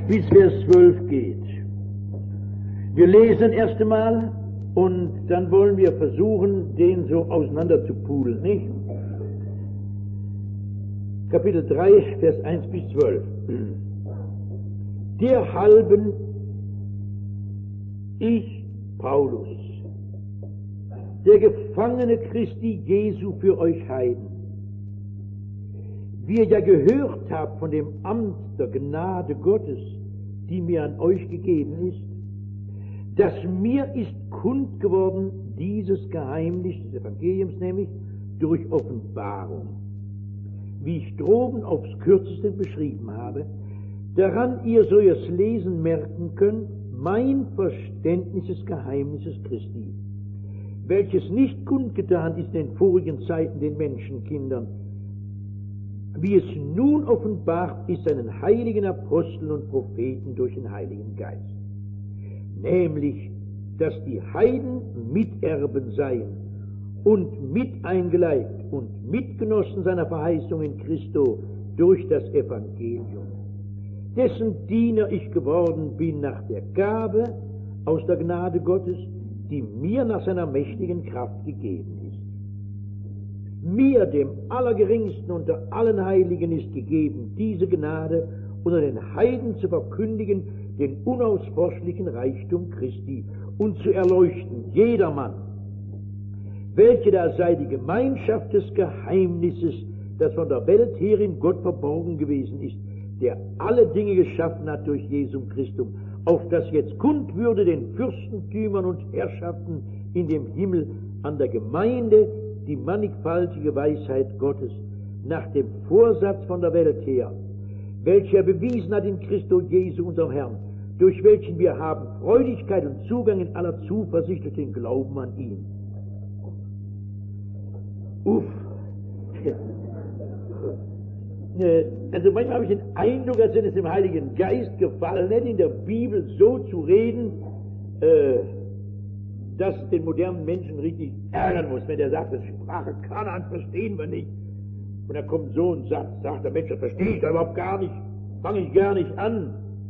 bis Vers 12 geht. Wir lesen erst einmal und dann wollen wir versuchen, den so auseinander zu poolen, nicht? Kapitel 3, Vers 1 bis 12. Derhalben ich, Paulus, der Gefangene Christi Jesu für euch Heiden, wie ihr ja gehört habt von dem Amt der Gnade Gottes, die mir an euch gegeben ist, dass mir ist kund geworden dieses Geheimnis des Evangeliums, nämlich durch Offenbarung, wie ich droben aufs Kürzeste beschrieben habe, daran ihr, so ihr es lesen, merken könnt, mein Verständnis des Geheimnisses Christi, welches nicht kundgetan ist in den vorigen Zeiten den Menschenkindern, wie es nun offenbart ist seinen heiligen Aposteln und Propheten durch den Heiligen Geist, nämlich, dass die Heiden Miterben seien und miteingeleibt und Mitgenossen seiner Verheißung in Christo durch das Evangelium, dessen Diener ich geworden bin nach der Gabe aus der Gnade Gottes, die mir nach seiner mächtigen Kraft gegeben ist. Mir, dem Allergeringsten unter allen Heiligen, ist gegeben, diese Gnade unter den Heiden zu verkündigen, den unausforschlichen Reichtum Christi, und zu erleuchten jedermann, welche da sei die Gemeinschaft des Geheimnisses, das von der Welt her in Gott verborgen gewesen ist, der alle Dinge geschaffen hat durch Jesum Christum, auf das jetzt kund würde den Fürstentümern und Herrschaften in dem Himmel an der Gemeinde die mannigfaltige Weisheit Gottes nach dem Vorsatz von der Welt her, welche er bewiesen hat in Christo Jesu, unserem Herrn, durch welchen wir haben Freudigkeit und Zugang in aller Zuversicht durch den Glauben an ihn. Uff. Also manchmal habe ich den Eindruck, als wenn es dem Heiligen Geist gefallen hätte, in der Bibel so zu reden, dass es den modernen Menschen richtig ärgern muss, wenn der sagt, das Sprache Kanaans verstehen wir nicht. Und da kommt so ein Satz, sagt der Mensch, das verstehe ich da überhaupt gar nicht, fange ich gar nicht an.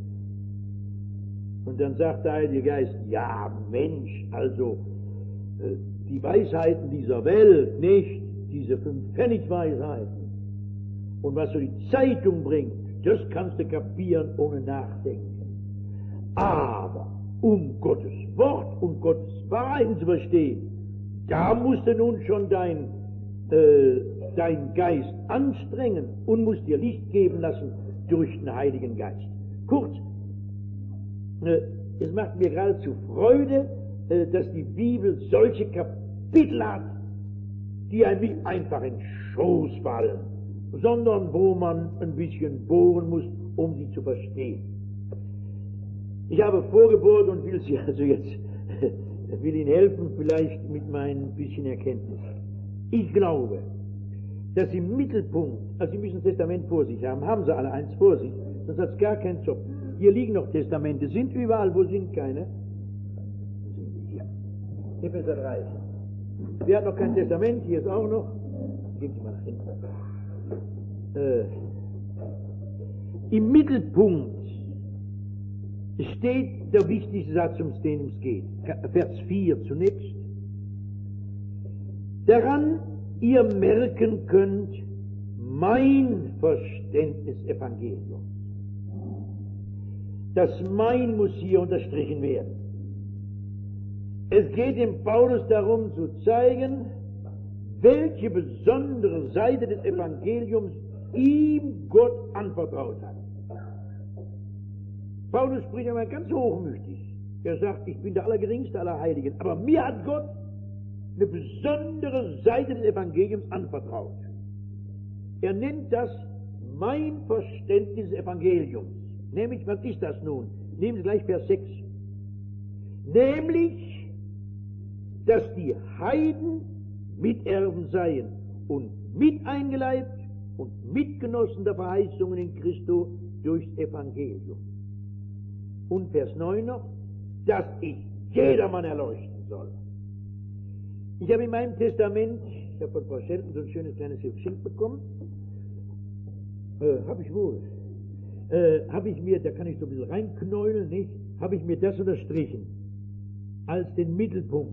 Und dann sagt der Heilige Geist, ja Mensch, also die Weisheiten dieser Welt, nicht diese 5-Pfennig-Weisheiten. Und was so die Zeitung bringt, das kannst du kapieren ohne Nachdenken. Aber um Gottes Wort und Gottes Wahrheiten zu verstehen, da musst du nun schon dein Geist anstrengen und musst dir Licht geben lassen durch den Heiligen Geist. Kurz, es macht mir geradezu Freude, dass die Bibel solche Kapitel hat, die einem nicht einfach in den Schoß fallen, sondern wo man ein bisschen bohren muss, um sie zu verstehen. Ich habe vorgebohrt und will Sie also jetzt, will Ihnen helfen, vielleicht mit meinem bisschen Erkenntnis. Ich glaube, dass im Mittelpunkt, also Sie müssen das Testament vor sich haben, haben Sie alle eins vor sich, sonst hat es gar keinen Job. Hier liegen noch Testamente, sind überall, wo sind keine? Hier. Epheser 3. Wer hat noch kein Testament? Hier ist auch noch. Gehen Sie mal nach hinten. Im Mittelpunkt steht der wichtigste Satz, um den es geht. Vers 4 zunächst. Daran ihr merken könnt, mein Verständnis Evangeliums. Das mein muss hier unterstrichen werden. Es geht dem Paulus darum zu zeigen, welche besondere Seite des Evangeliums ihm Gott anvertraut hat. Paulus spricht einmal ganz hochmütig. Er sagt, ich bin der Allergeringste aller Heiligen, aber mir hat Gott eine besondere Seite des Evangeliums anvertraut. Er nennt das mein Verständnis des Evangeliums. Nämlich, was ist das nun? Nehmen Sie gleich Vers 6. Nämlich, dass die Heiden Miterben seien und miteingeleibt und Mitgenossen der Verheißungen in Christo durchs Evangelium. Und Vers 9 noch, dass ich jedermann erleuchten soll. Ich habe in meinem Testament, ich habe von Frau Schelten so ein schönes kleines Geschenk bekommen, habe ich wohl. habe ich mir, da kann ich so ein bisschen reinknäulen, nicht? Habe ich mir das unterstrichen als den Mittelpunkt,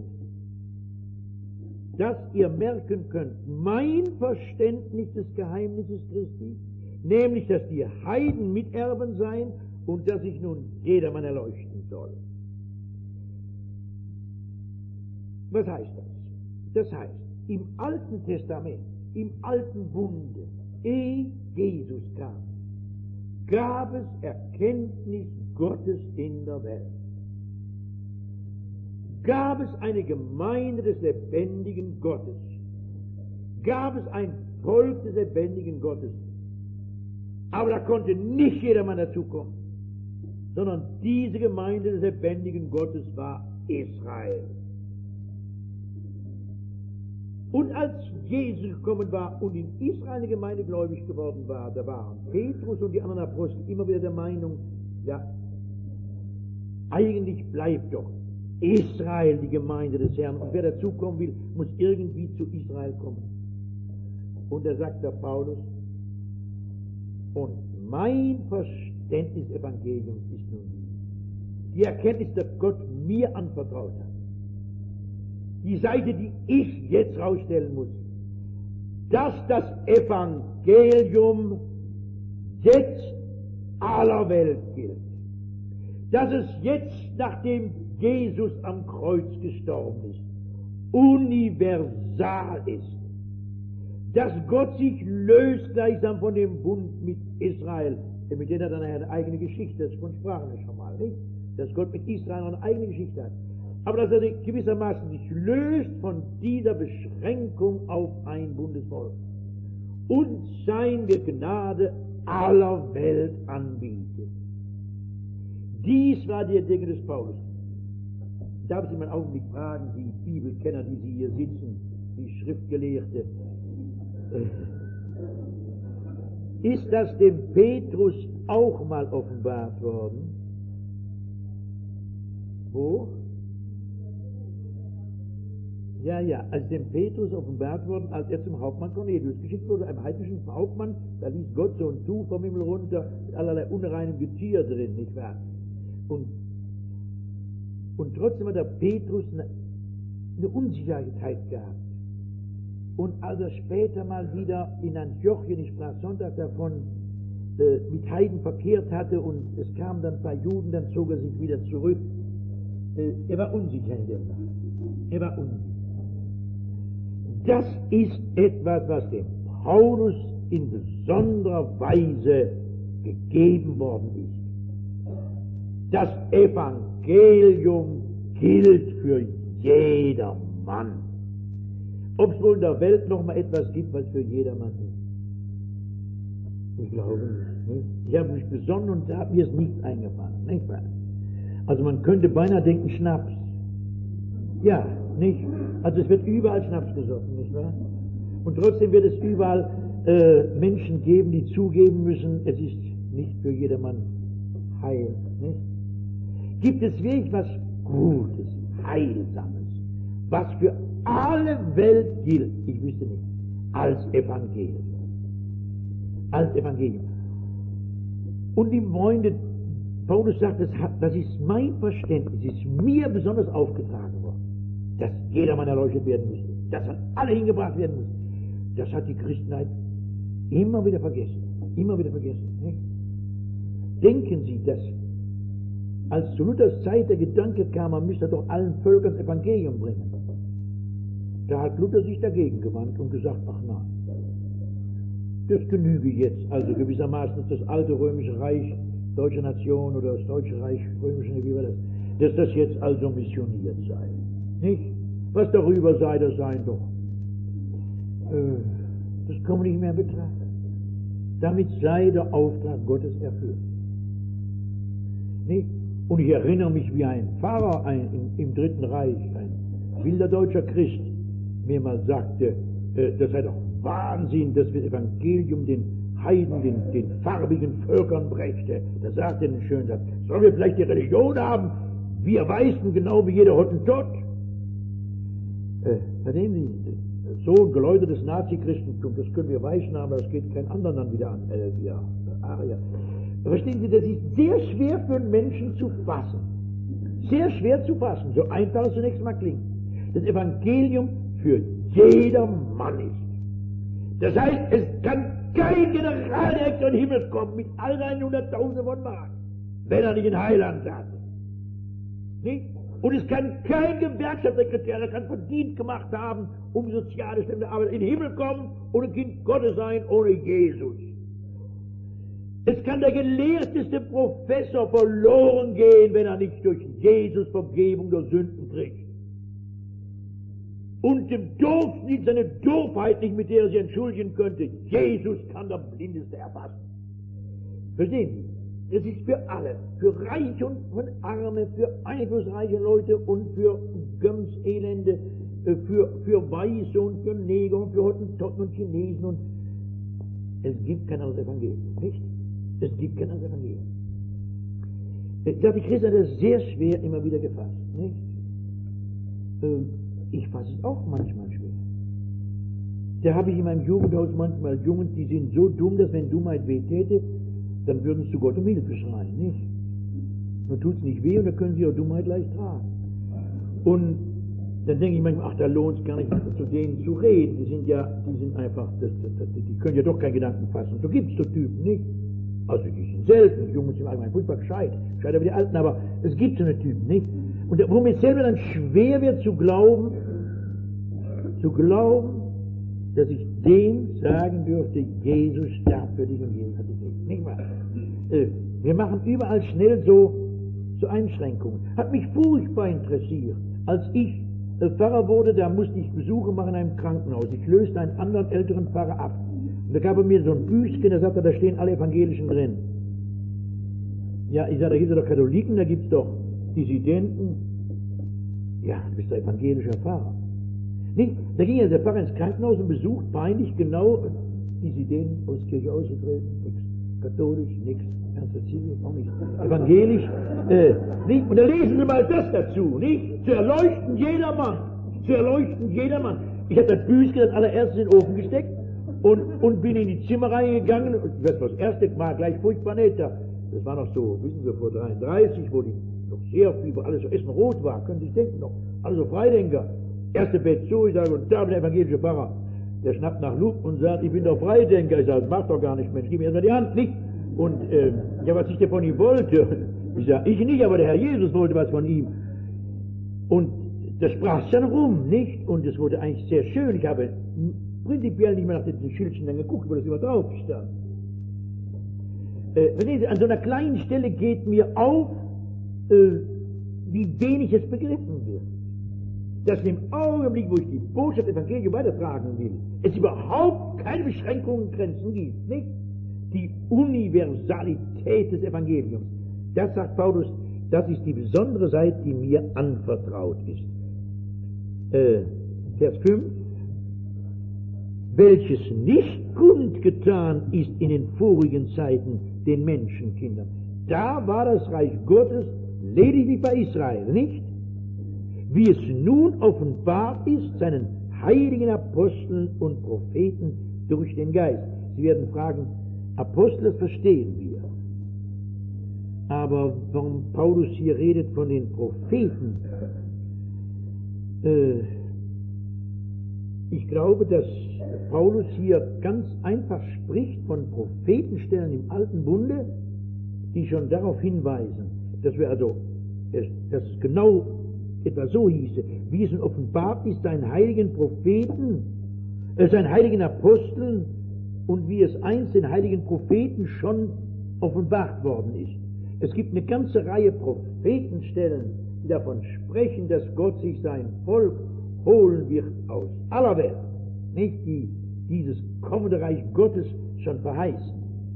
dass ihr merken könnt, mein Verständnis des Geheimnisses Christi, nämlich, dass die Heiden Miterben seien und dass sich nun jedermann erleuchten soll. Was heißt das? Das heißt, im Alten Testament, im Alten Bunde, ehe Jesus kam, gab es Erkenntnis Gottes in der Welt. Gab es eine Gemeinde des lebendigen Gottes. Gab es ein Volk des lebendigen Gottes. Aber da konnte nicht jedermann dazukommen, sondern diese Gemeinde des lebendigen Gottes war Israel. Und als Jesus gekommen war und in Israel eine Gemeinde gläubig geworden war, da waren Petrus und die anderen Apostel immer wieder der Meinung, ja, eigentlich bleibt doch Israel die Gemeinde des Herrn. Und wer dazukommen will, muss irgendwie zu Israel kommen. Und da sagt der Paulus, und mein Verständnis des Evangeliums ist nun die Erkenntnis, dass Gott mir anvertraut hat. Die Seite, die ich jetzt rausstellen muss, dass das Evangelium jetzt aller Welt gilt. Dass es jetzt, nachdem Jesus am Kreuz gestorben ist, universal ist. Dass Gott sich löst gleichsam von dem Bund mit Israel, mit dem er dann eine eigene Geschichte, das von sprachen wir schon mal, nicht? Dass Gott mit Israel eine eigene Geschichte hat. Aber dass er gewissermaßen sich löst von dieser Beschränkung auf ein Bundesvolk und seine Gnade aller Welt anbietet. Dies war der Denke des Paulus. Darf ich Sie mal einen Augenblick fragen, die Bibelkenner, die Sie hier sitzen, die Schriftgelehrte, ist das dem Petrus auch mal offenbart worden? Wo? Ja, als dem Petrus offenbart worden, als er zum Hauptmann Cornelius geschickt wurde, einem heidnischen Hauptmann, da ließ Gott so ein Tuch vom Himmel runter, mit allerlei unreinem Getier drin, nicht wahr? Und trotzdem hat der Petrus eine Unsicherheit gehabt. Und als er später mal wieder in Antiochien, ich sprach Sonntag davon, mit Heiden verkehrt hatte und es kamen dann ein paar Juden, dann zog er sich wieder zurück. Er war unsicher in der Sache. Er war unsicher. Das ist etwas, was dem Paulus in besonderer Weise gegeben worden ist. Das Evangelium gilt für jedermann. Ob es wohl in der Welt noch mal etwas gibt, was für jedermann ist? Ich glaube nicht. Ich habe mich besonnen und da hat mir es nicht eingefallen. Nicht wahr? Also man könnte beinahe denken, Schnaps. Ja, nicht? Also es wird überall Schnaps gesoffen, nicht wahr? Und trotzdem wird es überall Menschen geben, die zugeben müssen, es ist nicht für jedermann heil. Nicht? Gibt es wirklich was Gutes, Heilsames, was für alle Welt gilt? Ich wüsste nicht. Als Evangelium. Als Evangelium. Und die Freunde, Paulus sagt, das ist mein Verständnis, ist mir besonders aufgetragen worden, dass jedermann erleuchtet werden müsste, dass an alle hingebracht werden muss. Das hat die Christenheit immer wieder vergessen. Immer wieder vergessen. Nicht? Denken Sie, dass als zu Luthers Zeit der Gedanke kam, man müsste doch allen Völkern das Evangelium bringen. Da hat Luther sich dagegen gewandt und gesagt, ach nein, das genüge jetzt, also gewissermaßen das alte römische Reich, deutsche Nation oder das deutsche Reich, römische, wie war das, dass das jetzt also missioniert sei. Nicht? Was darüber sei, das sei doch. Das kann man nicht mehr betrachten. Damit sei der Auftrag Gottes erfüllt. Nicht? Und ich erinnere mich, wie ein Pfarrer im Dritten Reich, ein wilder deutscher Christ, mir mal sagte, das sei doch Wahnsinn, dass wir das Evangelium den Heiden, den farbigen Völkern brächte. Da sagte er einen schönen Satz, sollen wir vielleicht die Religion haben? Wir Weißen genau wie jeder Hottentott. Verstehen Sie, so ein geläutertes Nazi-Christentum, das können wir Weißen haben, aber das geht keinen anderen dann wieder an, wir Arier. Verstehen Sie, das ist sehr schwer für einen Menschen zu fassen. Sehr schwer zu fassen, so einfach es zunächst mal klingt. Das Evangelium für jedermann ist. Das heißt, es kann kein Generaldirektor in den Himmel kommen mit all seinen 100.000 von Mark, wenn er nicht ein Heiland hat. Nicht? Und es kann kein Gewerkschaftssekretär, der kann verdient gemacht haben, um soziale Stände Arbeit in den Himmel kommen und ein Kind Gottes sein ohne Jesus. Es kann der gelehrteste Professor verloren gehen, wenn er nicht durch Jesus Vergebung der Sünden kriegt. Und dem Durchschnitt seine Doofheit nicht, mit der er sich entschuldigen könnte. Jesus kann der Blindeste erfassen. Verstehen Sie? Es ist für alle, für Reiche und für Arme, für einflussreiche Leute und für ganz Elende, für Weiße und für Neger und für Hottentotten und Chinesen. Und es gibt kein anderes Evangelium, nicht? Es gibt kein anderes Evangelium. Ich glaube, die Christen haben das sehr schwer immer wieder gefasst, nicht? Ich fasse es auch manchmal schwer. Da habe ich in meinem Jugendhaus manchmal Jungen, die sind so dumm, dass wenn Dummheit weh täte, dann würden sie zu Gott um Hilfe schreien, nicht? Nur tut es nicht weh und dann können sie auch Dummheit leicht tragen. Und dann denke ich manchmal, ach, da lohnt es gar nicht, zu denen zu reden. Die sind einfach, die können ja doch keinen Gedanken fassen. So gibt es so Typen, nicht? Also die sind selten, die Jungen sind allgemein furchtbar gescheiter wie die Alten, aber es gibt so eine Typen, nicht? Und wo mir selber dann schwer wird zu glauben, dass ich dem sagen dürfte, Jesus starb für dich und Jesus hat dich lieb. Nicht wahr? Wir machen überall schnell so Einschränkungen. Hat mich furchtbar interessiert. Als ich Pfarrer wurde, da musste ich Besuche machen in einem Krankenhaus. Ich löste einen anderen älteren Pfarrer ab. Und da gab er mir so ein Büchchen, da sagte er, da stehen alle Evangelischen drin. Ja, ich sage, da gibt es doch Katholiken, da gibt es doch Dissidenten. Ja, du bist der evangelische Pfarrer. Nicht? Da ging ja der Pfarrer ins Krankenhaus und besucht peinlich genau Dissidenten aus der Kirche ausgetreten, nichts katholisch, nichts ernster Zivil, auch nicht evangelisch. Nicht? Und da lesen Sie mal das dazu, nicht? Zu erleuchten jedermann. Zu erleuchten jedermann. Ich habe das Büchchen als allererstes in den Ofen gesteckt und bin in die Zimmer reingegangen. Das erste Mal gleich furchtbar nett. Das war noch so, wissen Sie, vor 33, wo die noch sehr viel, wo alles so essenrot war, können Sie sich denken, noch alle so Freidenker. Erste Bett zu, ich sage, und da der evangelische Pfarrer, der schnappt nach Luft und sagt, ich bin doch Freidenker. Ich sage, das macht doch gar nicht, Mensch, gib mir erstmal die Hand, nicht? Und, ja, was ich denn von ihm wollte, ich sage, ich nicht, aber der Herr Jesus wollte was von ihm. Und das sprach dann rum, nicht? Und es wurde eigentlich sehr schön. Ich habe prinzipiell nicht mehr nach diesen Schildchen dann geguckt, wo das immer drauf stand. Verstehen Sie, an so einer kleinen Stelle geht mir auf, wie wenig es begriffen wird. Dass in dem Augenblick, wo ich die Botschaft des Evangeliums weitertragen will, es überhaupt keine Beschränkungen und Grenzen gibt, nicht? Die Universalität des Evangeliums. Das sagt Paulus, das ist die besondere Seite, die mir anvertraut ist. Vers 5. Welches nicht kundgetan ist in den vorigen Zeiten den Menschenkindern. Da war das Reich Gottes lediglich bei Israel, nicht? Wie es nun offenbart ist, seinen heiligen Aposteln und Propheten durch den Geist. Sie werden fragen, Apostel, das verstehen wir. Aber warum Paulus hier redet von den Propheten, ich glaube, dass Paulus hier ganz einfach spricht von Prophetenstellen im Alten Bunde, die schon darauf hinweisen, dass wir also, dass es genau etwa so hieße, wie es nun offenbart ist, seinen heiligen Propheten, seinen heiligen Aposteln und wie es einst den heiligen Propheten schon offenbart worden ist. Es gibt eine ganze Reihe Prophetenstellen, die davon sprechen, dass Gott sich sein Volk holen wird aus aller Welt, nicht die dieses kommende Reich Gottes schon verheißen.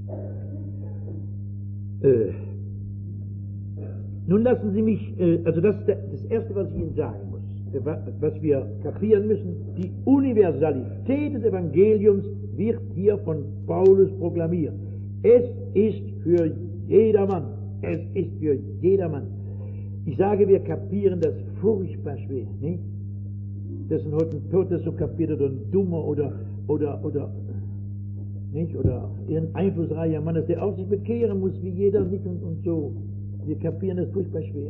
Nun lassen Sie mich, also das ist das Erste, was ich Ihnen sagen muss, was wir kapieren müssen, die Universalität des Evangeliums wird hier von Paulus proklamiert. Es ist für jedermann. Es ist für jedermann. Ich sage, wir kapieren das furchtbar schwer, nicht? Das ist heute ein Tod, das so kapiert oder ein Dummer oder nicht? Oder irgendein einflussreicher Mann, dass der auch sich bekehren muss, wie jeder nicht und so. Wir kapieren das furchtbar schwer.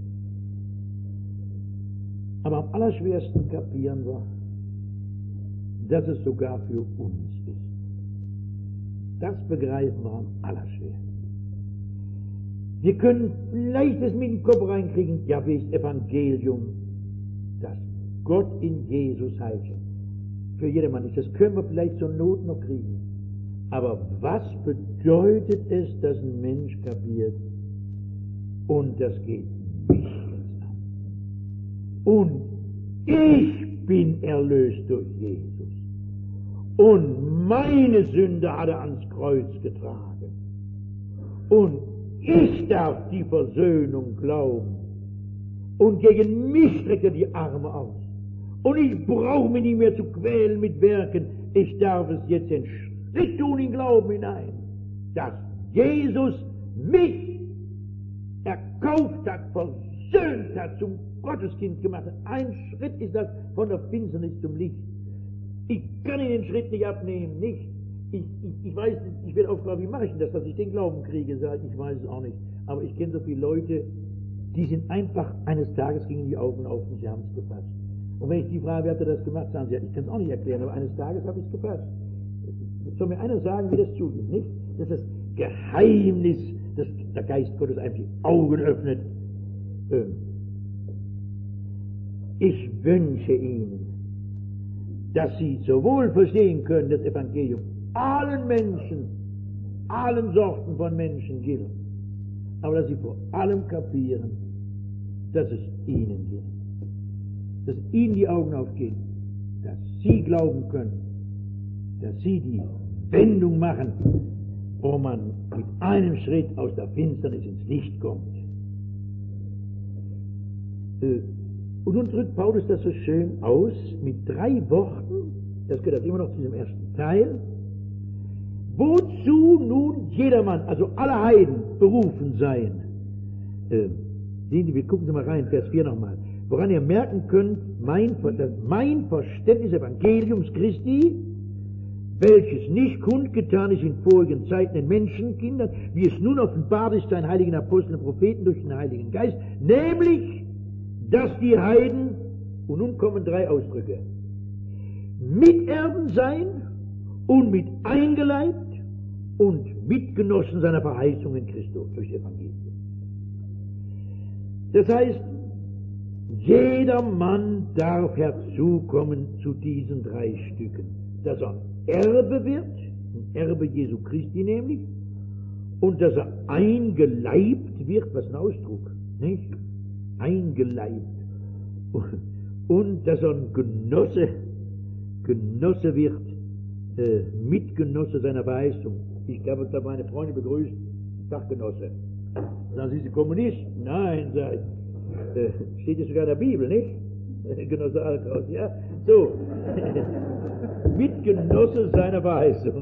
Aber am allerschwersten kapieren wir, dass es sogar für uns ist. Das begreifen wir am allerschwersten. Wir können vielleicht das mit dem Kopf reinkriegen, ja, wie das Evangelium, das Gott in Jesus heilt. Für jedermann ist. Das können wir vielleicht zur Not noch kriegen. Aber was bedeutet es, dass ein Mensch kapiert? Und das geht mich jetzt an. Und ich bin erlöst durch Jesus. Und meine Sünde hat er ans Kreuz getragen. Und ich darf die Versöhnung glauben. Und gegen mich streckt er die Arme aus. Und ich brauche mich nicht mehr zu quälen mit Werken. Ich darf es jetzt den Schritt tun in Glauben hinein, dass Jesus mich erkauft hat, versöhnt hat, zum Gotteskind gemacht hat. Ein Schritt ist das von der Finsternis zum Licht. Ich kann ihn den Schritt nicht abnehmen, nicht. Ich weiß nicht, ich werde aufgefragt, wie mache ich denn das, dass ich den Glauben kriege? Ich weiß es auch nicht. Aber ich kenne so viele Leute, die sind einfach, eines Tages gingen die Augen auf und sie haben es gefasst. Und wenn ich die frage, wie hat er das gemacht, sagen sie, ja, ich kann es auch nicht erklären, aber eines Tages habe ich es gefasst. Soll mir einer sagen, wie das zugeht, nicht? Das ist das Geheimnis, dass der Geist Gottes einem die Augen öffnet. Ich wünsche Ihnen, dass Sie sowohl verstehen können, das Evangelium allen Menschen, allen Sorten von Menschen gilt, aber dass Sie vor allem kapieren, dass es Ihnen gilt. Dass Ihnen die Augen aufgehen, dass Sie glauben können, dass Sie die Wendung machen, wo man mit einem Schritt aus der Finsternis ins Licht kommt. Und nun drückt Paulus das so schön aus mit 3 Worten, das gehört immer noch zu diesem ersten Teil, wozu nun jedermann, also alle Heiden, berufen seien. Wir gucken Sie mal rein, Vers 4 nochmal. Woran ihr merken könnt, mein Verständnis Evangeliums Christi, welches nicht kundgetan ist in vorigen Zeiten den Menschenkindern, wie es nun offenbart ist den heiligen Aposteln und Propheten durch den Heiligen Geist, nämlich, dass die Heiden, und nun kommen 3 Ausdrücke, Miterben sein und mit eingeleibt und Mitgenossen seiner Verheißung in Christus durch Evangelium. Das heißt, jeder Mann darf herzukommen zu diesen 3 Stücken, dass er Erbe wird, ein Erbe Jesu Christi nämlich, und dass er eingeleibt wird, was ein Ausdruck, nicht? Eingeleibt. Und dass er ein Genosse wird, Mitgenosse seiner Verheißung. Ich glaube, da meine Freunde begrüßt, Sachgenosse. Sagen Sie, Sie Kommunisten? Nein, sag ich. Steht ja sogar in der Bibel, nicht? Genosse Alkraus, ja? So. Mitgenosse seiner Verheißung.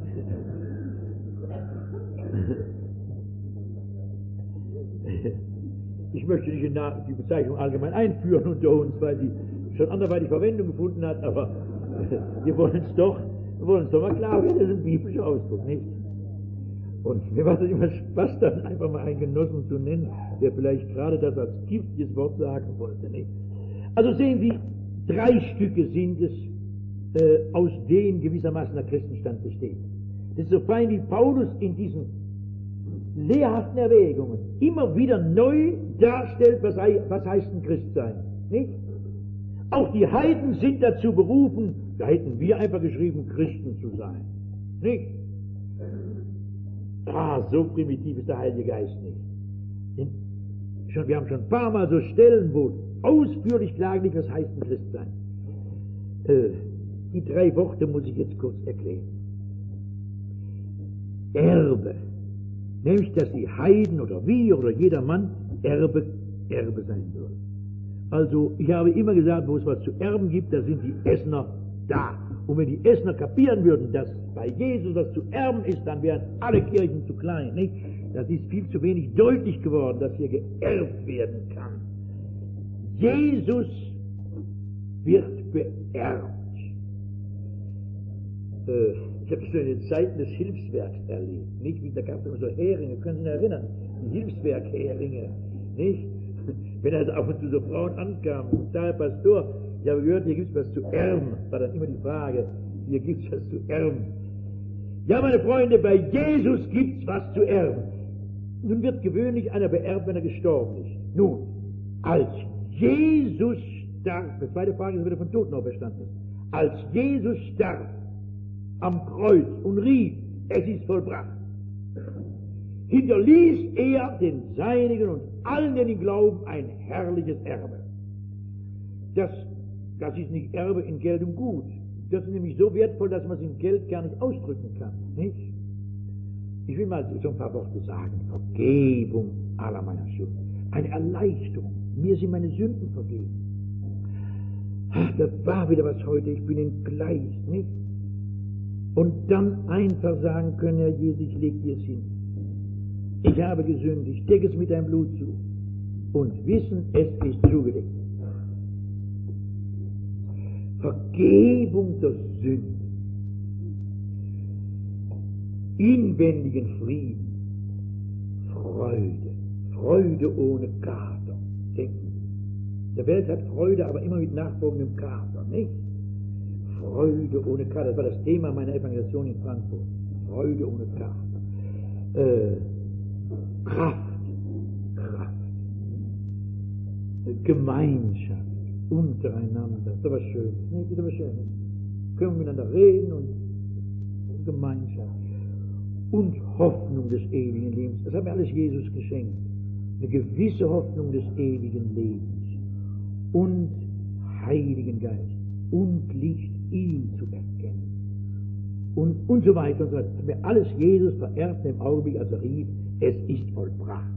Ich möchte nicht die Bezeichnung allgemein einführen unter uns, weil sie schon anderweitig Verwendung gefunden hat, aber wir wollen es doch mal klar werden, das ist ein biblischer Ausdruck, nicht? Und mir macht es immer Spaß, dann einfach mal einen Genossen zu nennen, der vielleicht gerade das als giftiges Wort sagen wollte, nicht? Also sehen Sie, 3 Stücke sind es, aus denen gewissermaßen der Christenstand besteht. Das ist so fein, wie Paulus in diesen lehrhaften Erwägungen immer wieder neu darstellt, was heißt ein Christ sein, nicht? Auch die Heiden sind dazu berufen, da hätten wir einfach geschrieben, Christen zu sein, nicht? So primitiv ist der Heilige Geist nicht. Wir haben schon ein paar Mal so Stellen, wo ausführlich klar liegt, was heißt ein Christ sein. Die 3 Worte muss ich jetzt kurz erklären. Erbe. Nämlich, dass die Heiden oder wir oder jeder Mann Erbe sein soll. Also, ich habe immer gesagt, wo es was zu erben gibt, da sind die Essener da. Und wenn die Essener kapieren würden, dass bei Jesus was zu erben ist, dann wären alle Kirchen zu klein, nicht? Das ist viel zu wenig deutlich geworden, dass hier geerbt werden kann. Jesus wird beerbt. Ich habe so eine Zeit des Hilfswerks erlebt, nicht? Da gab es immer so Heringe, können Sie sich erinnern? Die Hilfswerk-Heringe, nicht? Wenn also ab und zu so Frauen ankamen, da Herr Pastor, ich habe gehört, hier gibt es was zu erben, war dann immer die Frage, hier gibt es was zu erben. Ja, meine Freunde, bei Jesus gibt es was zu erben. Nun wird gewöhnlich einer beerbt, wenn er gestorben ist. Nun, als Jesus starb, die zweite Frage ist, wenn er von Toten auferstanden ist, als Jesus starb am Kreuz und rief, es ist vollbracht, hinterließ er den Seinigen und allen, die ihn glauben, ein herrliches Erbe. Das ist nicht Erbe in Geld und Gut. Das ist nämlich so wertvoll, dass man es in Geld gar nicht ausdrücken kann. Nicht? Ich will mal so ein paar Worte sagen. Vergebung aller meiner Sünden. Eine Erleichterung. Mir sind meine Sünden vergeben. Ach, das war wieder was heute. Ich bin entgleist, nicht? Und dann einfach sagen können, Herr Jesus, ich leg dir es hin. Ich habe gesündigt. Deck es mit deinem Blut zu. Und wissen, es ist zugedeckt. Vergebung der Sünden, inwendigen Frieden, Freude ohne Kater. Denken Sie, der Welt hat Freude, aber immer mit nachfolgendem Kater, nicht? Freude ohne Kater, das war das Thema meiner Evangelisation in Frankfurt. Freude ohne Kater. Kraft, Gemeinschaft. Untereinander, das ist aber schön, nicht? Ist aber schön. Können wir miteinander reden und Gemeinschaft und Hoffnung des ewigen Lebens. Das hat mir alles Jesus geschenkt. Eine gewisse Hoffnung des ewigen Lebens und Heiligen Geist und Licht, ihn zu erkennen und so weiter und so weiter. Das hat mir alles Jesus vererbt im Augenblick, als er rief, es ist vollbracht.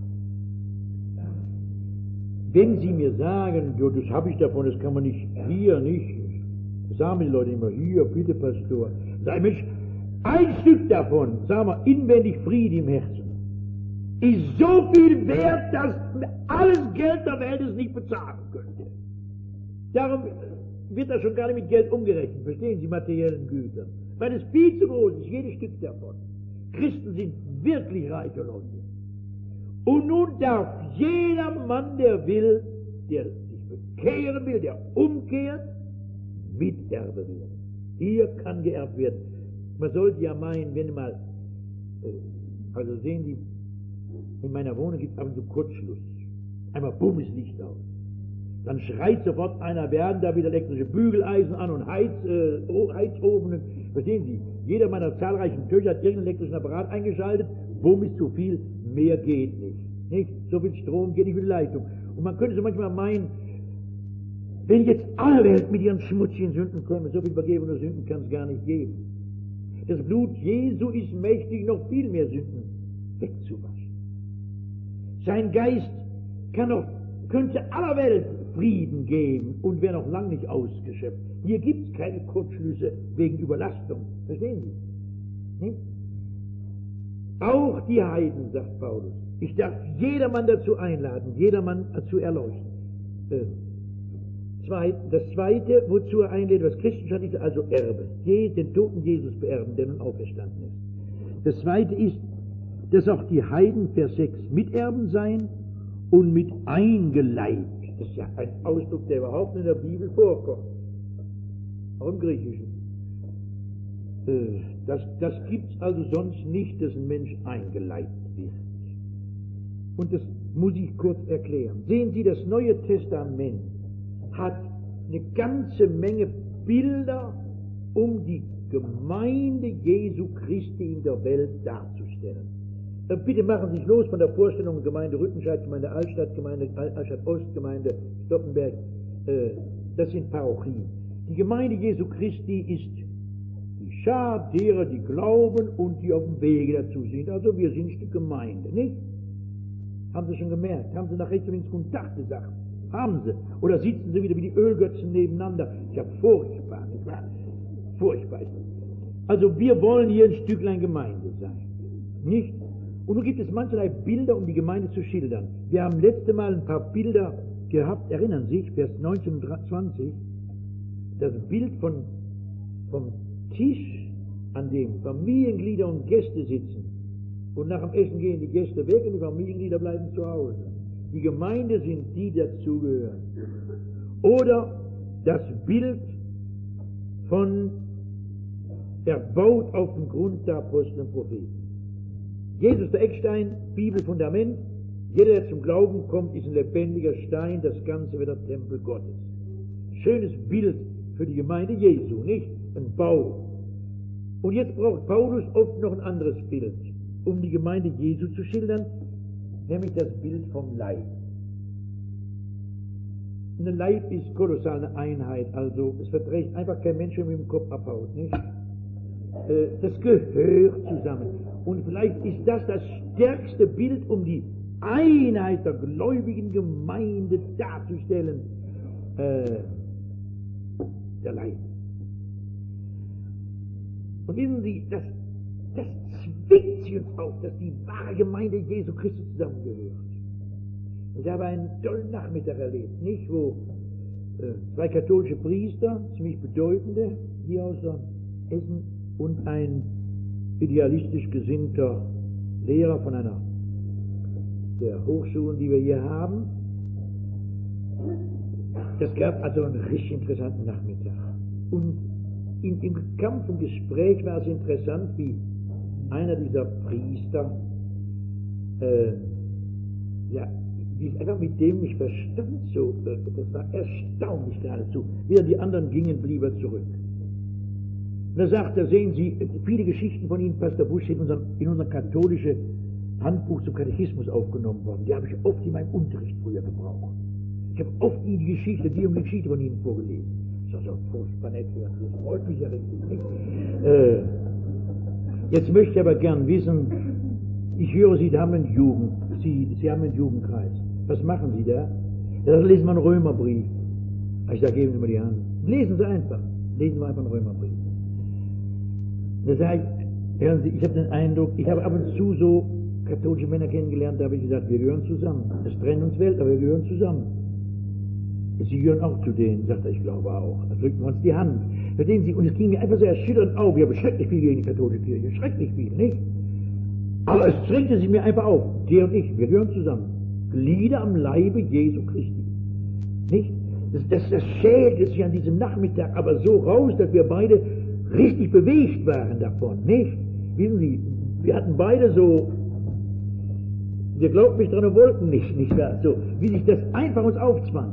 Wenn Sie mir sagen, das habe ich davon, das kann man nicht, hier nicht, das sagen die Leute immer, hier, bitte Pastor, sag Mensch, ein Stück davon, sagen wir, inwendig Friede im Herzen, ist so viel wert, dass alles Geld der Welt es nicht bezahlen könnte. Darum wird das schon gar nicht mit Geld umgerechnet, verstehen Sie, materiellen Güter, weil es viel zu groß ist, jedes Stück davon. Christen sind wirklich reiche Leute. Und nun darf jeder Mann, der will, der sich bekehren will, der umkehrt, Miterbe werden. Hier kann geerbt werden. Man sollte ja meinen, wenn mal, also sehen Sie, in meiner Wohnung gibt es ab und zu Kurzschluss. Einmal bumm, ist Licht aus. Dann schreit sofort einer, werden da wieder elektrische Bügeleisen an und Heizofen. Verstehen Sie? Jeder meiner zahlreichen Töchter hat irgendeinen elektrischen Apparat eingeschaltet. Bumm ist zu viel, mehr geht nicht. So viel Strom geht nicht für die Leitung. Und man könnte so manchmal meinen, wenn jetzt alle Welt mit ihren schmutzigen Sünden käme, so viel Vergebung der Sünden kann es gar nicht geben. Das Blut Jesu ist mächtig, noch viel mehr Sünden wegzuwaschen. Sein Geist könnte aller Welt Frieden geben und wäre noch lange nicht ausgeschöpft. Hier gibt es keine Kurzschlüsse wegen Überlastung. Verstehen Sie? Nicht? Auch die Heiden, sagt Paulus. Ich darf jedermann dazu einladen, jedermann dazu erleuchten. Das Zweite, wozu er einlädt, was Christen hat, ist also Erbe. Den toten Jesus beerben, der nun auferstanden ist. Das Zweite ist, dass auch die Heiden, Vers 6, Miterben seien und mit eingeleibt. Das ist ja ein Ausdruck, der überhaupt in der Bibel vorkommt. Auch im Griechischen. Das gibt es also sonst nicht, dass ein Mensch eingeleibt wird. Und das muss ich kurz erklären. Sehen Sie, das Neue Testament hat eine ganze Menge Bilder, um die Gemeinde Jesu Christi in der Welt darzustellen. Bitte machen Sie sich los von der Vorstellung Gemeinde Rüttenscheid, Gemeinde Altstadt, Gemeinde Altstadt Ost, Gemeinde Stoppenberg. Das sind Parochien. Die Gemeinde Jesu Christi ist die Schar derer, die glauben und die auf dem Wege dazu sind. Also wir sind die Gemeinde, nicht? Haben Sie schon gemerkt? Haben Sie nach rechts und links guten Tag gesagt? Haben Sie? Oder sitzen Sie wieder wie die Ölgötzen nebeneinander? Ist ja furchtbar, nicht wahr? Furchtbar ist das. Also wir wollen hier ein Stücklein Gemeinde sein, nicht? Und nun gibt es mancherlei Bilder, um die Gemeinde zu schildern. Wir haben letzte Mal ein paar Bilder gehabt, erinnern Sie sich, Vers 19 und 20, das Bild vom Tisch an dem Familienglieder und Gäste sitzen und nach dem Essen gehen die Gäste weg und die Familienglieder bleiben zu Hause. Die Gemeinde sind die, die dazugehören. Oder das Bild von erbaut auf dem Grund der Apostel und Propheten. Jesus der Eckstein, Bibel Fundament. Jeder, der zum Glauben kommt, ist ein lebendiger Stein. Das Ganze wird der Tempel Gottes. Schönes Bild für die Gemeinde Jesu, nicht? Ein Bau. Und jetzt braucht Paulus oft noch ein anderes Bild, um die Gemeinde Jesu zu schildern, nämlich das Bild vom Leib. Ein Leib ist kolossal eine Einheit, also es verträgt einfach kein Mensch, der mit dem Kopf abhaut, nicht? Das gehört zusammen. Und vielleicht ist das das stärkste Bild, um die Einheit der gläubigen Gemeinde darzustellen. Der Leib. Und wissen Sie, das zwingt sich uns auf, dass die wahre Gemeinde Jesu Christus zusammengehört. Ich habe einen tollen Nachmittag erlebt, nicht? Wo zwei katholische Priester, ziemlich bedeutende, hier aus Essen, und ein idealistisch gesinnter Lehrer von einer der Hochschulen, die wir hier haben. Das gab also einen richtig interessanten Nachmittag. Und im Kampf und Gespräch war es interessant, wie einer dieser Priester, wie es einfach mit dem nicht verstand, so, das war erstaunlich geradezu. Wieder die anderen gingen, blieb er zurück. Und da sagt er, sehen Sie, viele Geschichten von Ihnen, Pastor Busch, sind in unser katholisches Handbuch zum Katechismus aufgenommen worden. Die habe ich oft in meinem Unterricht früher gebraucht. Ich habe oft die Geschichte von Ihnen vorgelesen. Das ist so furchtbar nett, das freut mich ja richtig. Nicht? Jetzt möchte ich aber gern wissen, ich höre, Sie haben einen Jugendkreis. Was machen Sie da? Ja, da lesen wir einen Römerbrief. Ich sage, geben Sie mir die Hand. Lesen Sie einfach einen Römerbrief. Da sage ich, hören Sie, ich habe den Eindruck, ich habe ab und zu so katholische Männer kennengelernt, da habe ich gesagt, wir gehören zusammen. Es trennt uns Welt, aber wir gehören zusammen. Sie gehören auch zu denen, sagt er, ich glaube auch. Da drückten wir uns die Hand. Verstehen Sie, und es ging mir einfach so erschütternd auf. Ich habe schrecklich viel gegen die katholische Kirche, schrecklich viel, nicht? Aber es drängte sich mir einfach auf. Der und ich, wir gehören zusammen. Glieder am Leibe Jesu Christi. Nicht? Das schälte sich an diesem Nachmittag aber so raus, dass wir beide richtig bewegt waren davon, nicht? Wissen Sie, wir hatten beide so, wir glaubten mich dran und wollten nicht wahr? So, wie sich das einfach uns aufzwang.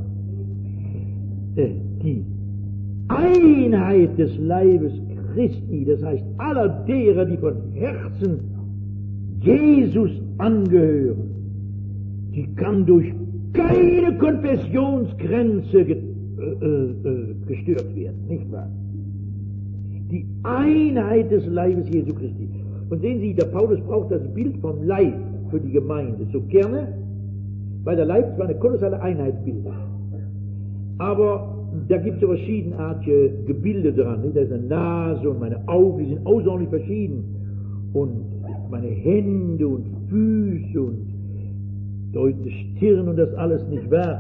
Die Einheit des Leibes Christi, das heißt aller derer, die von Herzen Jesus angehören, die kann durch keine Konfessionsgrenze gestört werden, nicht wahr? Die Einheit des Leibes Jesu Christi. Und sehen Sie, der Paulus braucht das Bild vom Leib für die Gemeinde so gerne, weil der Leib zwar eine kolossale Einheit bildet, aber da gibt es so verschiedenartige Gebilde dran. Nicht? Da ist eine Nase und meine Augen, die sind außerordentlich verschieden. Und meine Hände und Füße und deutende Stirn und das alles nicht wahr.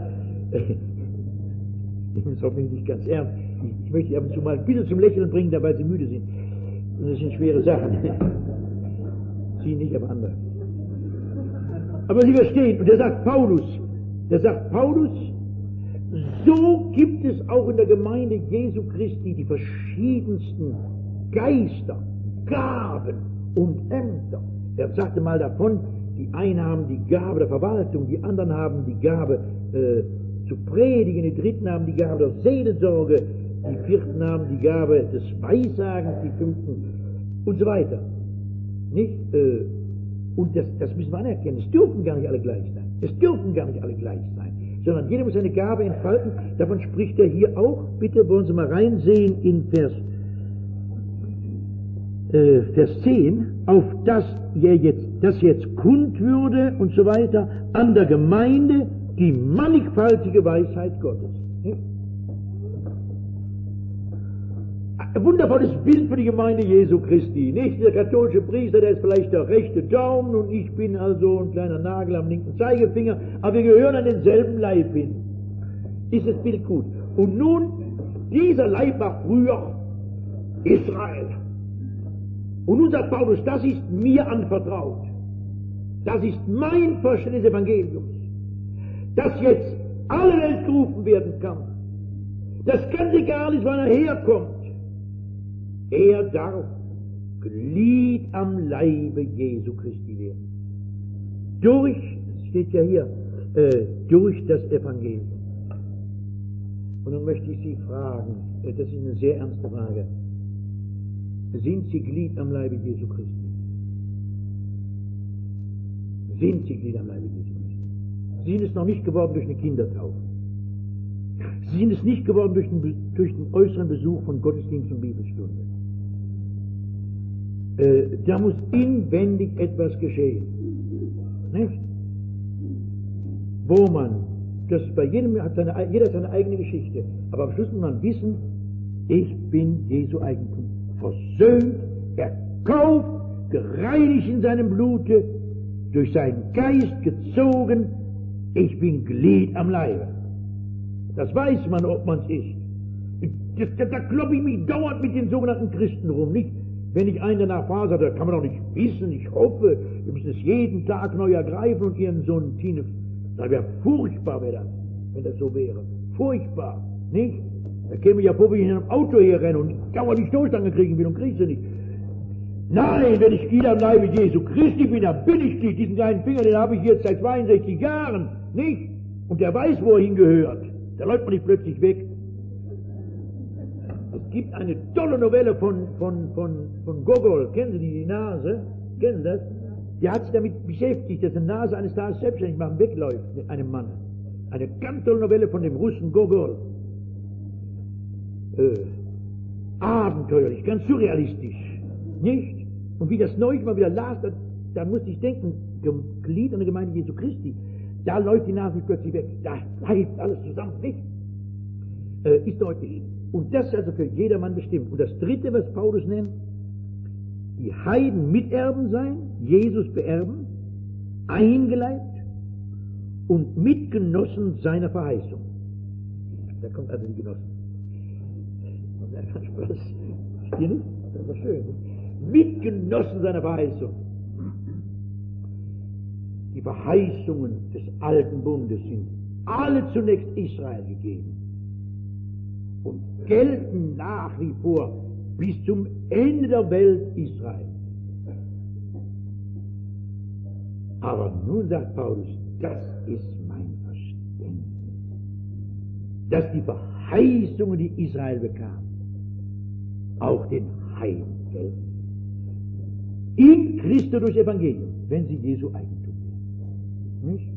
Ich nehme es hoffentlich nicht ganz ernst. Ich möchte ab und zu mal ein bisschen zum Lächeln bringen, dabei sie müde sind. Und das sind schwere Sachen. Sie nicht, aber andere. Aber Sie verstehen, und der sagt Paulus, so gibt es auch in der Gemeinde Jesu Christi die verschiedensten Geister, Gaben und Ämter. Er sagte mal davon, die einen haben die Gabe der Verwaltung, die anderen haben die Gabe zu predigen, die dritten haben die Gabe der Seelsorge, die vierten haben die Gabe des Weissagens, die fünften und so weiter. Nicht? Und das müssen wir anerkennen. Es dürfen gar nicht alle gleich sein. Sondern jeder muss seine Gabe entfalten. Davon spricht er hier auch. Bitte wollen Sie mal reinsehen in Vers 10, auf das jetzt kund würde und so weiter an der Gemeinde die mannigfaltige Weisheit Gottes. Ein wundervolles Bild für die Gemeinde Jesu Christi. Nicht der katholische Priester, der ist vielleicht der rechte Daumen und ich bin also ein kleiner Nagel am linken Zeigefinger, aber wir gehören an denselben Leib hin. Ist das Bild gut? Und nun, dieser Leib war früher Israel. Und nun sagt Paulus, das ist mir anvertraut. Das ist mein Verständnis des Evangeliums. Dass jetzt alle Welt gerufen werden kann. Das ganz egal ist, wann er herkommt. Er darf Glied am Leibe Jesu Christi werden. Durch, das steht ja hier, durch das Evangelium. Und nun möchte ich Sie fragen, das ist eine sehr ernste Frage. Sind Sie Glied am Leibe Jesu Christi? Sind Sie Glied am Leibe Jesu Christi? Sie sind es noch nicht geworden durch eine Kindertaufe. Sie sind es nicht geworden durch den äußeren Besuch von Gottesdienst und Bibelstunde. Da muss inwendig etwas geschehen. Nicht? Wo man, das ist bei jedem, jeder hat seine eigene Geschichte, aber am Schluss muss man wissen, ich bin Jesu Eigentum. Versöhnt, erkauft, gereinigt in seinem Blute, durch seinen Geist gezogen, ich bin Glied am Leibe. Das weiß man, ob man es ist. Da kloppe ich mich dauernd mit den sogenannten Christen rum, nicht? Wenn ich einen danach frage, sagt, das kann man doch nicht wissen, ich hoffe, wir müssen es jeden Tag neu ergreifen und ihren Sohn Tine. Das wäre furchtbar, wäre das, wenn das so wäre. Furchtbar, nicht? Da käme ich ja vor, wie ich in einem Auto herrenne und dauernd die Stoßstange kriegen will und kriege sie nicht. Nein, wenn ich Glied am Leibe Jesu Christi bin, dann bin ich Glied. Diesen kleinen Finger, den habe ich jetzt seit 62 Jahren, nicht? Und der weiß, wo er hingehört. Da läuft man nicht plötzlich weg. Es gibt eine tolle Novelle von Gogol. Kennen Sie die Nase? Kennen Sie das? Der hat sich damit beschäftigt, dass eine Nase eines Tages selbstständig machen, wegläuft mit einem Mann. Eine ganz tolle Novelle von dem Russen Gogol. Abenteuerlich, ganz surrealistisch. Nicht? Und wie ich das neulich mal wieder las, da musste ich denken, Glied an der Gemeinde Jesu Christi, da läuft die Nase nicht plötzlich weg. Da bleibt alles zusammen, nicht? Ist deutlich. Und das ist also für jedermann bestimmt. Und das dritte, was Paulus nennt, die Heiden Miterben sein, Jesus beerben, eingeleibt und Mitgenossen seiner Verheißung. Da kommt also die Genossen. Und einfach Spaß. Hier nicht? Das war schön. Mitgenossen seiner Verheißung. Die Verheißungen des alten Bundes sind alle zunächst Israel gegeben und gelten nach wie vor bis zum Ende der Welt Israel. Aber nun sagt Paulus, das ist mein Verständnis, dass die Verheißungen, die Israel bekam, auch den Heiden gelten. In Christus durch Evangelium, wenn sie Jesu Eigentum werden. Nicht?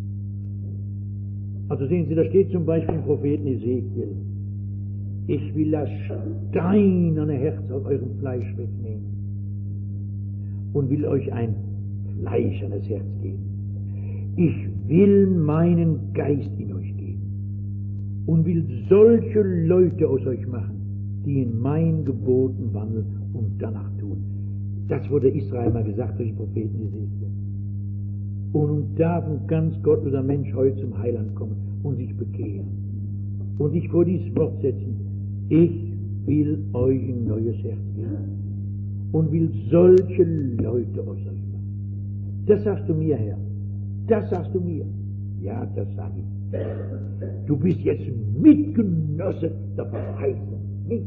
Also sehen Sie, da steht zum Beispiel im Propheten Ezekiel, ich will das steinerne Herz aus eurem Fleisch wegnehmen und will euch ein fleischernes Herz geben. Ich will meinen Geist in euch geben und will solche Leute aus euch machen, die in meinen Geboten wandeln und danach tun. Das wurde Israel mal gesagt durch den Propheten Ezekiel. Und nun darf ein ganz gottloser Mensch heute zum Heiland kommen und sich bekehren und sich vor dieses Wort setzen. Ich will euch ein neues Herz geben und will solche Leute aus euch machen. Das sagst du mir, Herr. Das sagst du mir. Ja, das sag ich. Du bist jetzt Mitgenosse der Verheißung. Nicht?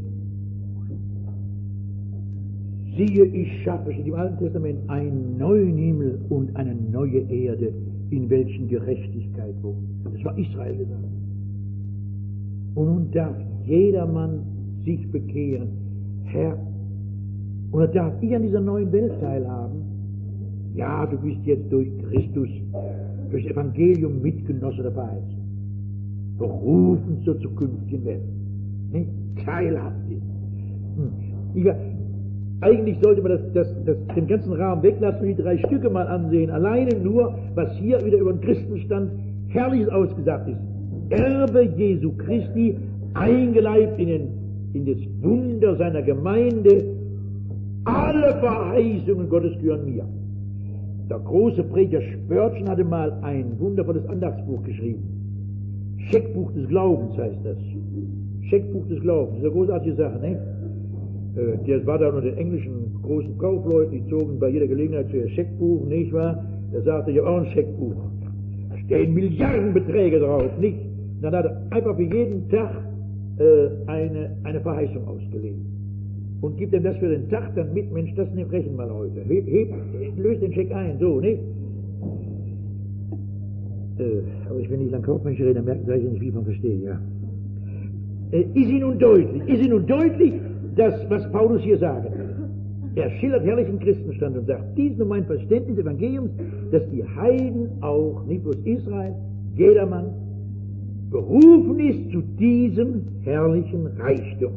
Siehe, ich schaffe, steht im Alten Testament, einen neuen Himmel und eine neue Erde, in welchen Gerechtigkeit wohnt. Das war Israel gesagt. Und nun darf jedermann sich bekehren. Herr, und er darf ich an dieser neuen Welt teilhaben. Ja, du bist jetzt durch Christus, durch das Evangelium Mitgenosse der Verheißung. Berufen zur zukünftigen Welt. Nicht? Teilhaftig. Eigentlich sollte man den ganzen Rahmen weglassen und die 3 Stücke mal ansehen. Alleine nur, was hier wieder über den Christenstand herrlich ausgesagt ist. Erbe Jesu Christi, eingeleibt in das Wunder seiner Gemeinde. Alle Verheißungen Gottes gehören mir. Der große Prediger Spurgeon hatte mal ein wundervolles Andachtsbuch geschrieben. Scheckbuch des Glaubens heißt das. Scheckbuch des Glaubens. Das ist eine großartige Sache, ne? Der war da unter den englischen großen Kaufleuten, die zogen bei jeder Gelegenheit zu ihr Scheckbuch, nicht wahr? Der sagte, ich habe auch ein Scheckbuch. Da stehen Milliardenbeträge drauf, nicht? Dann hat er einfach für jeden Tag eine Verheißung ausgelegt. Und gibt ihm das für den Tag dann mit, Mensch, das nimmt Rechen mal heute. Löst den Scheck ein, so, nicht? Aber ich will nicht lang kaufmännisch reden, dann merken Sie, dass ich nicht viel von verstehe, ja. Ist Ihnen nun deutlich, das, was Paulus hier sagen will? Er schildert herrlich den Christenstand und sagt, dies ist nun mein Verständnis des Evangeliums, dass die Heiden auch, nicht bloß Israel, jedermann, berufen ist zu diesem herrlichen Reichtum.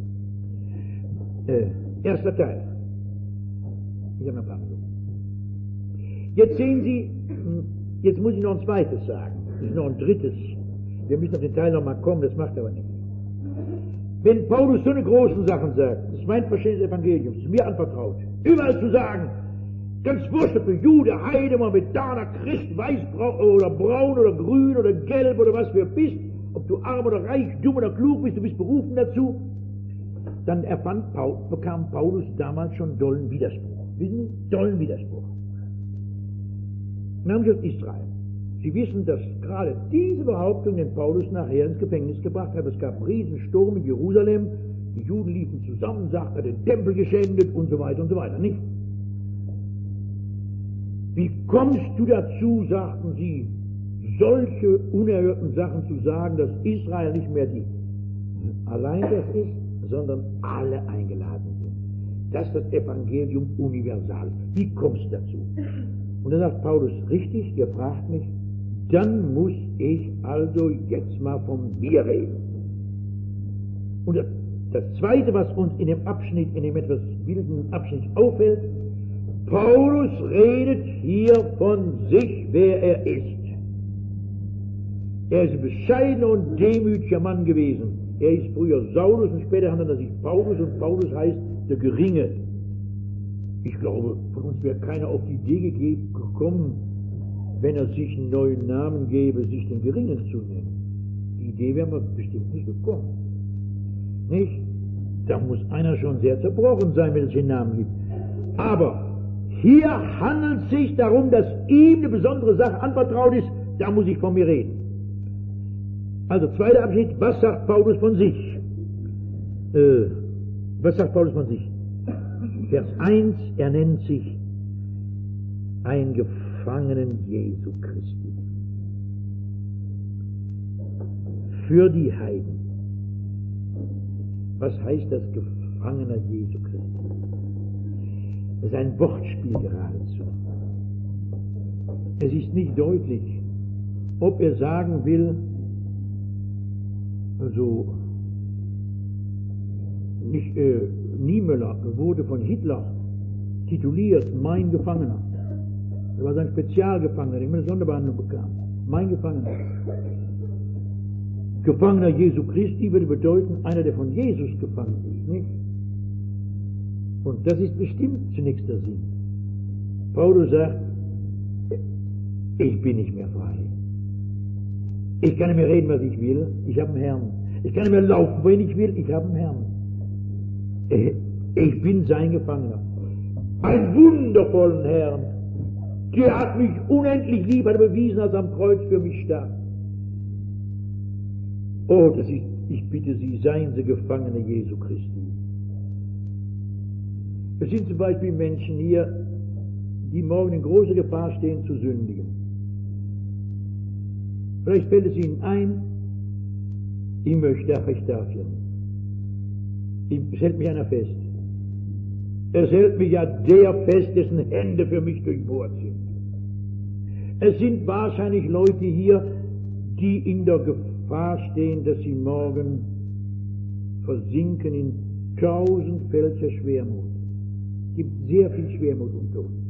Erster Teil. Ich habe noch ein paar Minuten. Jetzt sehen Sie, jetzt muss ich noch ein zweites sagen. Das ist noch ein drittes. Wir müssen auf den Teil noch mal kommen, das macht aber nichts. Wenn Paulus so eine großen Sachen sagt, das ist mein Verständnis des Evangeliums, ist mir anvertraut, überall zu sagen, ganz wurscht, ob du Jude, Heide, Mohammedaner, Christ, weiß oder braun oder grün oder gelb oder was du bist, ob du arm oder reich, dumm oder klug bist, du bist berufen dazu, dann bekam Paulus damals schon dollen Widerspruch. Wissen Sie? Dollen Widerspruch. Namentlich aus Israel. Sie wissen, dass gerade diese Behauptung den Paulus nachher ins Gefängnis gebracht hat. Es gab einen Riesensturm in Jerusalem, die Juden liefen zusammen, sagten, er hat den Tempel geschändet und so weiter, nicht? Wie kommst du dazu, sagten sie, solche unerhörten Sachen zu sagen, dass Israel nicht mehr die allein das ist, sondern alle eingeladen sind. Dass das Evangelium universal ist. Wie kommst du dazu? Und dann sagt Paulus, richtig, ihr fragt mich, dann muss ich also jetzt mal von mir reden. Und das Zweite, was uns in dem Abschnitt, in dem etwas wilden Abschnitt auffällt, Paulus redet hier von sich, wer er ist. Er ist ein bescheidener und demütiger Mann gewesen. Er ist früher Saulus und später nannte er sich Paulus und Paulus heißt der Geringe. Ich glaube, von uns wäre keiner auf die Idee gekommen, wenn er sich einen neuen Namen gäbe, sich den Geringen zu nennen. Die Idee wäre mir bestimmt nicht gekommen. Nicht? Da muss einer schon sehr zerbrochen sein, wenn es den Namen gibt. Aber hier handelt es sich darum, dass ihm eine besondere Sache anvertraut ist, da muss ich von mir reden. Also, zweiter Abschnitt, was sagt Paulus von sich? Was sagt Paulus von sich? Vers 1, er nennt sich ein Gefangenen Jesu Christi. Für die Heiden. Was heißt das Gefangener Jesu Christi? Das ist ein Wortspiel geradezu. Es ist nicht deutlich, ob er sagen will, also nicht Niemöller wurde von Hitler tituliert, mein Gefangener. Er war sein Spezialgefangener, der immer eine Sonderbehandlung bekam. Mein Gefangener. Gefangener Jesu Christi würde bedeuten, einer, der von Jesus gefangen ist, nicht? Und das ist bestimmt zunächst der Sinn. Paulus sagt, ich bin nicht mehr frei. Ich kann nicht mehr reden, was ich will, ich habe einen Herrn. Ich kann nicht mehr laufen, wohin ich will, ich habe einen Herrn. Ich bin sein Gefangener. Einen wundervollen Herrn. Der hat mich unendlich lieb, hat er bewiesen, als er am Kreuz für mich starb. Oh, ich bitte Sie, seien Sie Gefangene Jesu Christi. Es sind zum Beispiel Menschen hier, die morgen in großer Gefahr stehen zu sündigen. Vielleicht fällt es ihnen ein, ich möchte, ach, ich darf ja nicht. Es hält mich einer fest. Es hält mich ja der fest, dessen Hände für mich durchbohrt sind. Es sind wahrscheinlich Leute hier, die in der Gefahr stehen, dass sie morgen versinken in tausendfältiger Schwermut. Es gibt sehr viel Schwermut unter uns.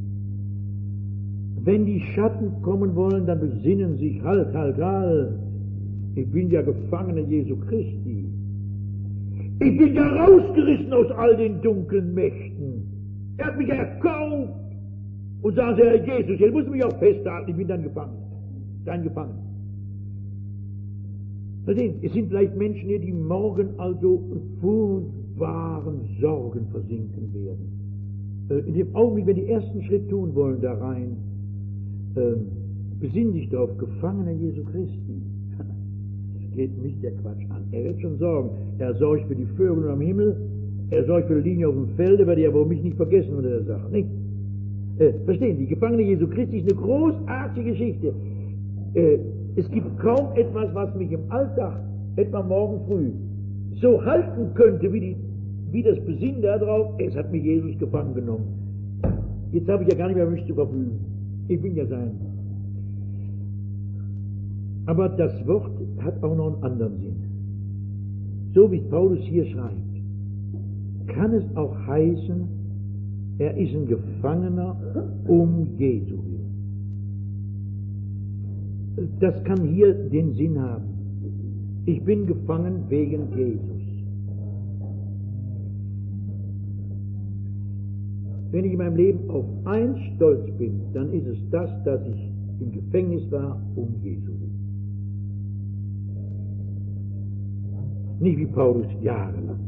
Wenn die Schatten kommen wollen, dann besinnen sich, halt. Ich bin ja Gefangener Jesu Christi. Ich bin ja rausgerissen aus all den dunklen Mächten. Er hat mich ja erkauft. Und sagen sie, Herr Jesus, jetzt musst du mich auch festhalten, ich bin dein Gefangener. Dein Gefangener. Es sind vielleicht Menschen hier, die morgen also furchtbaren Sorgen versinken werden. In dem Augenblick, wenn die ersten Schritt tun wollen da rein, besinnen sich darauf, Gefangener Jesu Christi. Das geht mich der Quatsch an. Er wird schon sorgen. Er sorgt für die Vögel am Himmel, er sorgt für die Linie auf dem Felde, werde ich aber mich nicht vergessen unter der Sache, nicht? Verstehen Sie, Gefangene Jesu Christi ist eine großartige Geschichte. Es gibt kaum etwas, was mich im Alltag, etwa morgen früh, so halten könnte, wie das Besinnen darauf, es hat mich Jesus gefangen genommen. Jetzt habe ich ja gar nicht mehr mich zu verfügen. Ich bin ja sein. Aber das Wort hat auch noch einen anderen Sinn. So wie Paulus hier schreibt, kann es auch heißen, er ist ein Gefangener um Jesu willen. Das kann hier den Sinn haben. Ich bin gefangen wegen Jesus. Wenn ich in meinem Leben auf eins stolz bin, dann ist es das, dass ich im Gefängnis war um Jesu willen. Nicht wie Paulus jahrelang.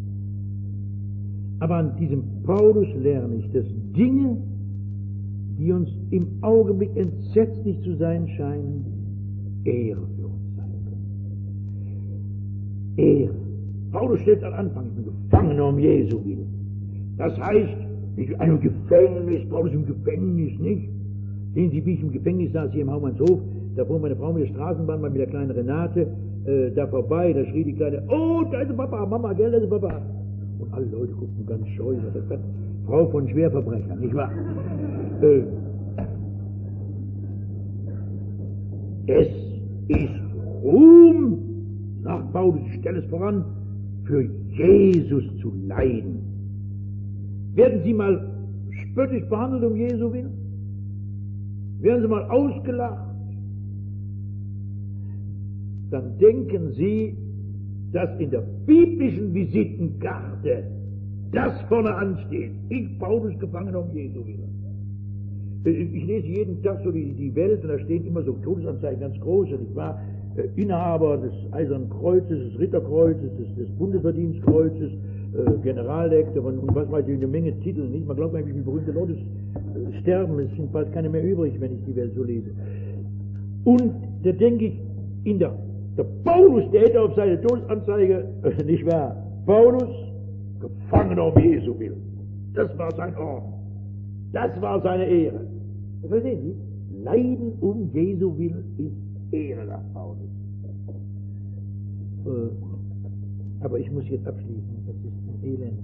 Aber an diesem Paulus lerne ich, dass Dinge, die uns im Augenblick entsetzlich zu sein scheinen, Ehre für uns sein können. Ehre. Paulus stellt am Anfang, ich bin Gefangener um Jesu willen. Das heißt, nicht einem Gefängnis, Paulus im Gefängnis, nicht? Sehen Sie, wie ich im Gefängnis saß hier im Haumannshof, da fuhr meine Frau mit der Straßenbahn mal mit der kleinen Renate da vorbei, da schrie die Kleine, oh, da ist Papa, Mama, gell, da ist Papa. Und alle Leute guckten ganz scheu, das ist die Frau von Schwerverbrechern, nicht wahr? Es ist Ruhm, sagt Paulus, ich stelle es voran, für Jesus zu leiden. Werden Sie mal spöttisch behandelt um Jesu willen? Werden Sie mal ausgelacht? Dann denken Sie, dass in der biblischen Visitenkarte das vorne ansteht. Ich, Paulus, Gefangener um Jesu willen. Ich lese jeden Tag so die Welt und da stehen immer so Todesanzeigen ganz groß. Und ich war Inhaber des Eisernen Kreuzes, des Ritterkreuzes, des Bundesverdienstkreuzes, Generaldirektor und was weiß ich, eine Menge Titel. Nicht? Man glaubt eigentlich, wie berühmte Leute sterben. Es sind bald keine mehr übrig, wenn ich die Welt so lese. Und da denke ich, der Paulus, der hätte auf seine Todesanzeige, nicht wahr? Paulus, Gefangener um Jesu willen. Das war sein Orden. Das war seine Ehre. Verstehen Sie? Leiden um Jesu willen ist Ehre, sagt Paulus. Aber ich muss jetzt abschließen. Es ist ein Elend.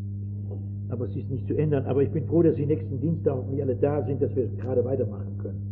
Aber es ist nicht zu ändern. Aber ich bin froh, dass Sie nächsten Dienstag hoffentlich alle da sind, dass wir es gerade weitermachen können.